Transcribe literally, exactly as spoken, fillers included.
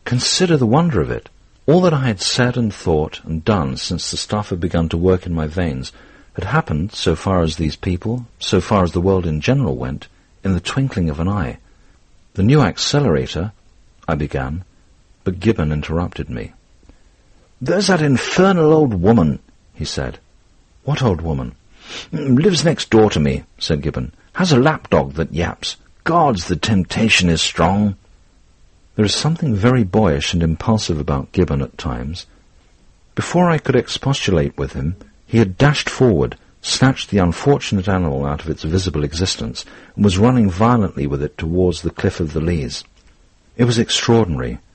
Consider the wonder of it. All that I had said and thought and done since the stuff had begun to work in my veins had happened, so far as these people, so far as the world in general went, in the twinkling of an eye. The new accelerator, I began, but Gibbon interrupted me. "There's that infernal old woman," he said. "What old woman?" "Lives next door to me," said Gibbon. "Has a lapdog that yaps. Gods, the temptation is strong." There is something very boyish and impulsive about Gibbon at times. Before I could expostulate with him, he had dashed forward, snatched the unfortunate animal out of its visible existence, and was running violently with it towards the cliff of the Leas. It was extraordinary.